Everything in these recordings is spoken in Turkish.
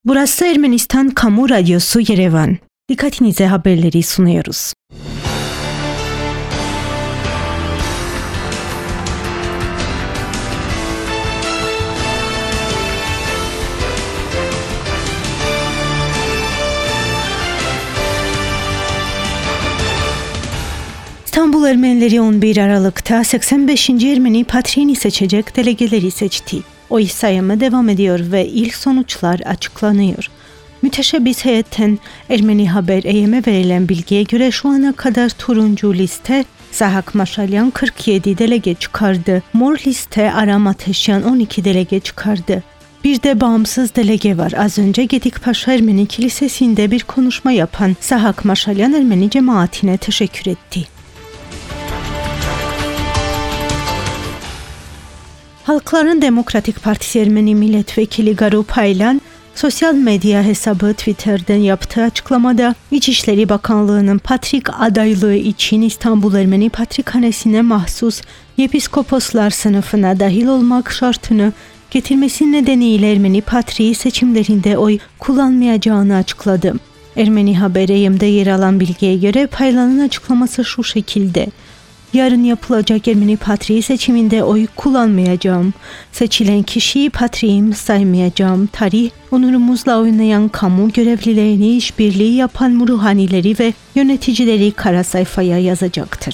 Burası Ermenistan Kamu Radyosu Yerevan. Dikkatinize haberleri sunuyoruz. İstanbul Ermenileri 11 Aralık'ta 85. Ermeni patriğini seçecek delegeleri seçti. Oy sayımı devam ediyor ve ilk sonuçlar açıklanıyor. Müteşebbis heyetten Ermeni Haber EYM'e verilen bilgiye göre şu ana kadar turuncu liste Sahak Maşalyan 47 delege çıkardı. Mor liste Aram Ateşyan 12 delege çıkardı. Bir de bağımsız delege var. Az önce Gedikpaşa Ermeni Kilisesi'nde bir konuşma yapan Sahak Maşalyan Ermeni cemaatine teşekkür etti. Halkların Demokratik Partisi Ermeni Milletvekili Garu Paylan, sosyal medya hesabı Twitter'den yaptığı açıklamada İçişleri Bakanlığı'nın patrik adaylığı için İstanbul Ermeni Patrikhanesi'ne mahsus yepiskoposlar sınıfına dahil olmak şartını getirmesi nedeniyle Ermeni patriği seçimlerinde oy kullanmayacağını açıkladı. Ermeni Haber EYM'de yer alan bilgiye göre Paylan'ın açıklaması şu şekilde: Yarın yapılacak Ermeni patriği seçiminde oy kullanmayacağım. Seçilen kişiyi patriğim saymayacağım. Tarih, onurumuzla oynayan kamu görevlilerini, işbirliği yapan ruhanileri ve yöneticileri kara sayfaya yazacaktır.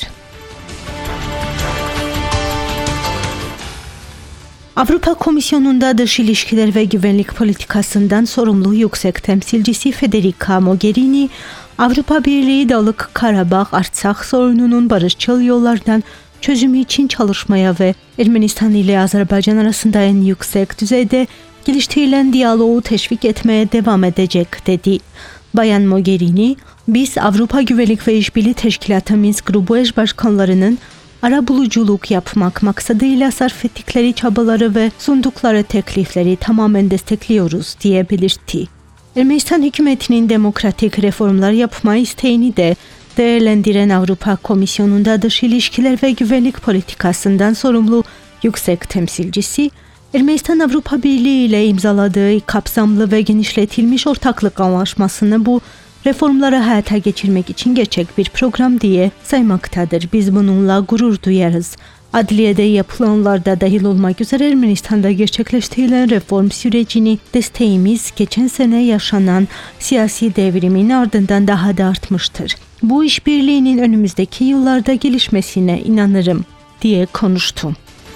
Avrupa Komisyonu'nda dış ilişkiler ve güvenlik politikasından sorumlu yüksek temsilcisi Federica Mogherini, Avrupa Birliği Dağlık Karabağ Artsakh sorununun barışçıl yollardan çözümü için çalışmaya ve Ermenistan ile Azerbaycan arasında en yüksek düzeyde geliştirilen diyaloğu teşvik etmeye devam edecek dedi. Bayan Mogherini, biz Avrupa Güvenlik ve İşbirliği Teşkilatı Minsk Grubu eş başkanlarının arabuluculuk yapmak maksadıyla sarf ettikleri çabaları ve sundukları teklifleri tamamen destekliyoruz diye belirtti. Ermenistan hükümetinin demokratik reformlar yapma isteğini de değerlendiren Avrupa Komisyonu'nda dış ilişkiler ve güvenlik politikasından sorumlu yüksek temsilcisi, Ermenistan Avrupa Birliği ile imzaladığı kapsamlı ve genişletilmiş ortaklık anlaşmasını bu reformları hayata geçirmek için gerçek bir program diye saymaktadır. Biz bununla gurur duyarız. Adliyede yapılanlarda dahil olmak üzere Ermenistan'da gerçekleştirilen reform sürecini desteğimiz geçen sene yaşanan siyasi devrimin ardından daha da artmıştır. Bu işbirliğinin önümüzdeki yıllarda gelişmesine inanırım diye konuştu.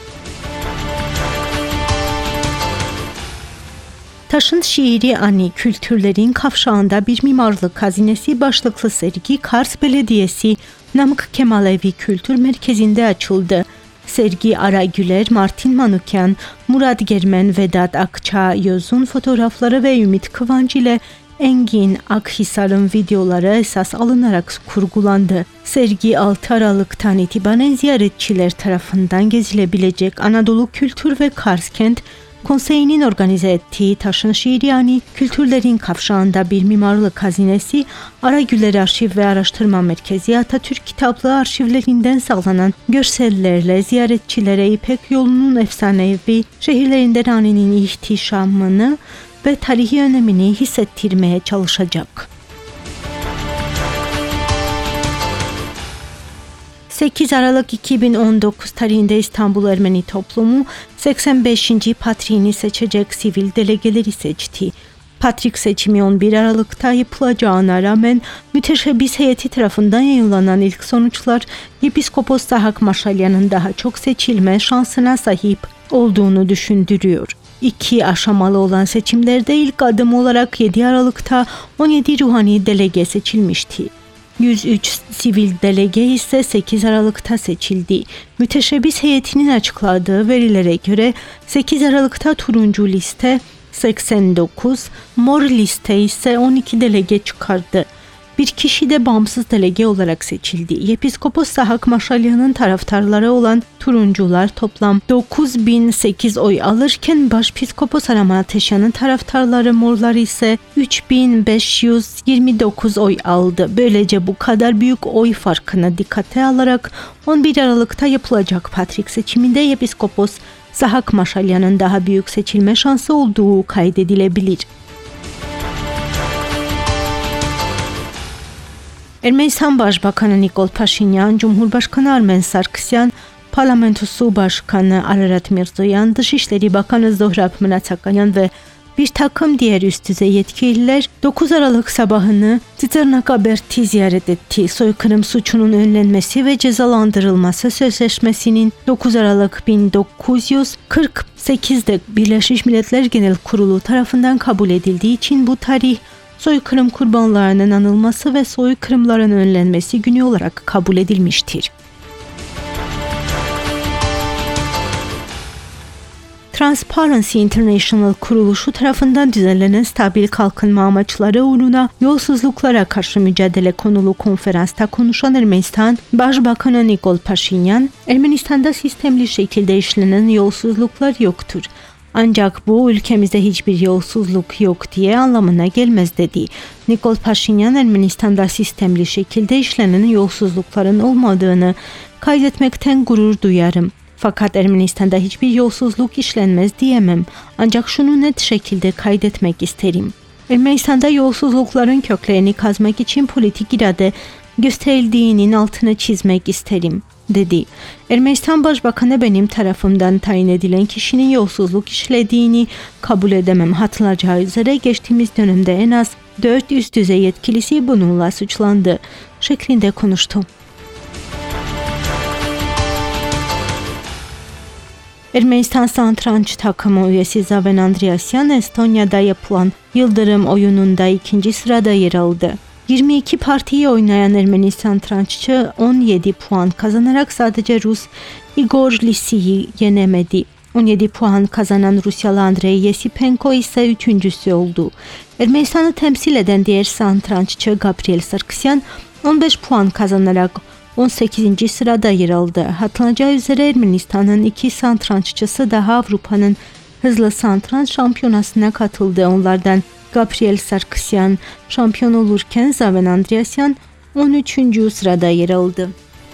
Taşın Şiiri Ani Kültürlerin Kavşağında bir mimarlık hazinesi başlıklı sergi Kars Belediyesi Namık Kemal Evi Kültür Merkezi'nde açıldı. Sergi Ara Güler, Martin Manukyan, Murat Germen, Vedat Akça-Yoz'un fotoğrafları ve Ümit Kıvanç ile Engin Akhisar'ın videoları esas alınarak kurgulandı. Sergi 6 Aralık'tan itibaren ziyaretçiler tarafından gezilebilecek Anadolu Kültür ve Kars Kent Konseyi'nin organize ettiği Taşın Şiiri Ani Kültürlerin Kavşağında bir mimarlık hazinesi, Aragüler Arşiv ve Araştırma Merkezi Atatürk kitaplığı arşivlerinden sağlanan görsellerle ziyaretçilere İpek Yolu'nun efsanevi şehirlerinde Ani'nin ihtişamını ve tarihi önemini hissettirmeye çalışacak. 8 Aralık 2019 tarihinde İstanbul Ermeni toplumu 85. patriğini seçecek sivil delegeleri seçti. Patrik seçimi 11 Aralık'ta yapılacağına rağmen müteşebbis heyeti tarafından yayınlanan ilk sonuçlar Yepiskopos Sahak Maşalyan'ın daha çok seçilme şansına sahip olduğunu düşündürüyor. 2 aşamalı olan seçimlerde ilk adım olarak 7 Aralık'ta 17 ruhani delege seçilmişti. 103 sivil delege ise 8 Aralık'ta seçildi. Müteşebbis heyetinin açıkladığı verilere göre 8 Aralık'ta turuncu liste 89, mor liste ise 12 delege çıkardı. Bir kişi de bağımsız delege olarak seçildi. Yepiskopos Sahak Maşalyan'ın taraftarları olan turuncular toplam 9008 oy alırken Başpiskopos Aram Ateşyan'ın taraftarları morlar ise 3529 oy aldı. Böylece bu kadar büyük oy farkına dikkate alarak 11 Aralık'ta yapılacak patrik seçiminde Yepiskopos Sahak Maşalyan'ın daha büyük seçilme şansı olduğu kaydedilebilir. Ermənistan Başbakanı Nikol Paşinyan, Cumhurbaşkanı Armen Sarkisyan, Parlamentosu Başkanı Ararat Mirzoyan, Dışişleri Bakanı Zohrab Mnatsakyan ve bir takım diğer üst düzey yetkililer 9 Aralık sabahını Tsitsarnakaberti ziyaret etti. Soykırım suçunun önlenmesi ve cezalandırılması sözleşmesinin 9 Aralık 1948'de Birleşmiş Milletler Genel Kurulu tarafından kabul edildiği için bu tarih soykırım kurbanlarının anılması ve soykırımların önlenmesi günü olarak kabul edilmiştir. Transparency International kuruluşu tarafından düzenlenen stabil kalkınma amaçları uğruna yolsuzluklara karşı mücadele konulu konferansta konuşan Ermenistan Başbakanı Nikol Paşinyan, Ermenistan'da sistemli şekilde işlenen yolsuzluklar yoktur. Ancak bu ülkemizde hiçbir yolsuzluk yok diye anlamına gelmez dedi. Nikol Paşinyan, Ermenistan'da sistemli şekilde işlenen yolsuzlukların olmadığını kaydetmekten gurur duyarım. Fakat Ermenistan'da hiçbir yolsuzluk işlenmez diyemem. Ancak şunu net şekilde kaydetmek isterim. Ermenistan'da yolsuzlukların köklerini kazmak için politik irade gösterildiğinin altını çizmek isterim, dedi. Ermenistan Başbakanı benim tarafımdan tayin edilen kişinin yolsuzluk işlediğini kabul edemem. Hatırlayacağı üzere geçtiğimiz dönemde en az 4 üst düzey yetkilisi bununla suçlandı şeklinde konuştu. Ermenistan satranç takımı üyesi Zaven Andreasyan, Estonya'da yapılan Yıldırım oyununda 2. sırada yer aldı. 22 partiyi oynayan Ermeni satranççı 17 puan kazanarak sadece Rus Igor Lisi'yi yenemedi. 17 puan kazanan Rusyalı Andrei Yesipenko ise üçüncüsü oldu. Ermenistan'ı temsil eden diğer satranççı Gabriel Sarkisyan 15 puan kazanarak 18. sırada yer aldı. Hatırlanacağı üzere Ermenistan'ın 2 satranççısı daha Avrupa'nın hızlı satranç şampiyonasına katıldı. Onlardan Gabriel Sarkisyan şampiyon olurken Zaven Andreasyan 13. sırada yer aldı.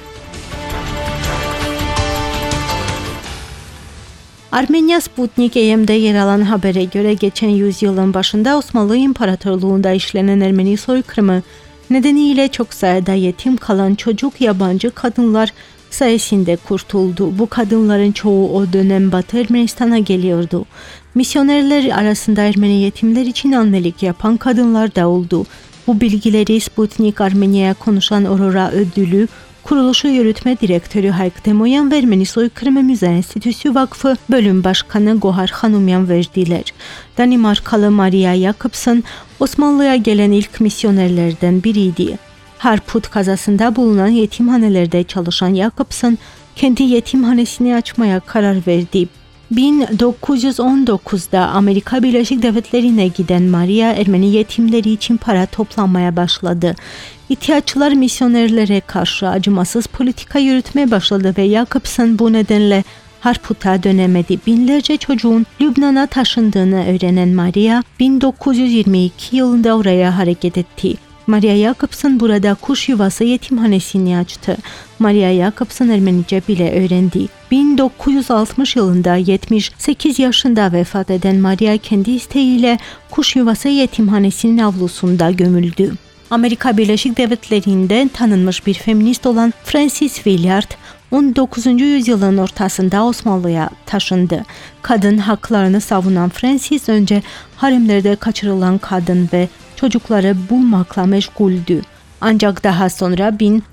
Armenya Sputnik EM'de yer alan habere göre geçen yüzyılın başında Osmanlı İmparatorluğu'nda işlenen Ermeni soykırımı nedeniyle çok sayıda yetim kalan çocuk yabancı kadınlar sayesinde kurtuldu. Bu kadınların çoğu o dönem Batı Ermenistan'a geliyordu. Misyonerler arasında Ermeni yetimler için annelik yapan kadınlar da oldu. Bu bilgileri Sputnik Armenia'ya konuşan Aurora ödülü kuruluşu yürütme direktörü Hayk Demoyan ve Ermeni Soykırımı Müze Enstitüsü Vakfı Bölüm Başkanı Gohar Hanumyan verdiler. Danimarkalı Maria Jakobsen Osmanlı'ya gelen ilk misyonerlerden biriydi. Harput kazasında bulunan yetimhanelerde çalışan Jakobsen kendi yetimhanesini açmaya karar verdi. 1919'da Amerika Birleşik Devletleri'ne giden Maria, Ermeni yetimleri için para toplamaya başladı. İhtiyaççılar misyonerlere karşı acımasız politika yürütmeye başladı ve Jakobsen bu nedenle Harput'a dönemedi. Binlerce çocuğun Lübnan'a taşındığını öğrenen Maria, 1922 yılında oraya hareket etti. Maria Jakobsen burada kuş yuvası yetimhanesini açtı. Maria Jakobsen Ermenice bile öğrendi. 1960 yılında 78 yaşında vefat eden Maria kendi isteğiyle kuş yuvası yetimhanesinin avlusunda gömüldü. Amerika Birleşik Devletleri'nde tanınmış bir feminist olan Frances Willard, 19. yüzyılın ortasında Osmanlı'ya taşındı. Kadın haklarını savunan Frances önce haremlerde kaçırılan kadın ve çocukları bulmakla meşguldü. Ancak daha sonra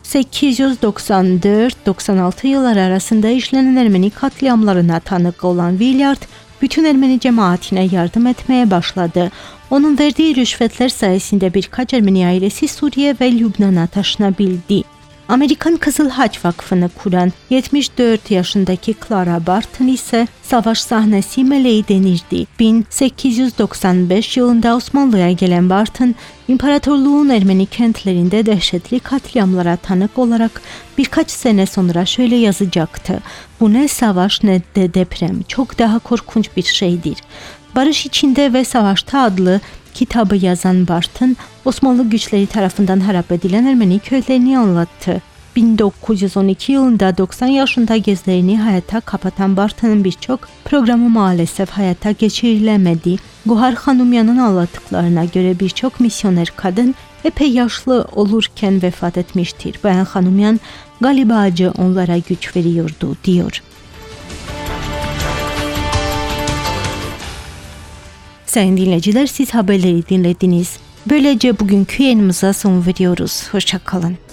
1894-96 yılları arasında işlenen Ermeni katliamlarına tanık olan Willard, bütün Ermeni cemaatine yardım etmeye başladı. Onun verdiği rüşvetler sayesinde birkaç Ermeni ailesi Suriye ve Lübnan'a taşınabildi. Amerikan Kızıl Haç Vakfı'nı kuran 74 yaşındaki Clara Barton ise savaş sahnesi meleği denirdi. 1895 yılında Osmanlı'ya gelen Barton, İmparatorluğun Ermeni kentlerinde dehşetli katliamlara tanık olarak birkaç sene sonra şöyle yazacaktı: "Bu ne savaş ne de deprem, çok daha korkunç bir şeydir." Barış İçinde ve Savaşta adlı kitabı yazan Barton, Osmanlı güçleri tarafından harap edilen Ermeni köylerini anlattı. 1912 yılında 90 yaşında gözlerini hayata kapatan Barta'nın birçok programı maalesef hayata geçirilemedi. Gohar Xanumyanın anlattıklarına göre birçok misyoner kadın epey yaşlı olurken vefat etmiştir. Bayan Xanumyan galiba acı onlara güç veriyordu diyor. Sayın dinleyiciler, siz haberleri dinlediniz. Böylece bugünkü yayınımıza son veriyoruz. Hoşça kalın.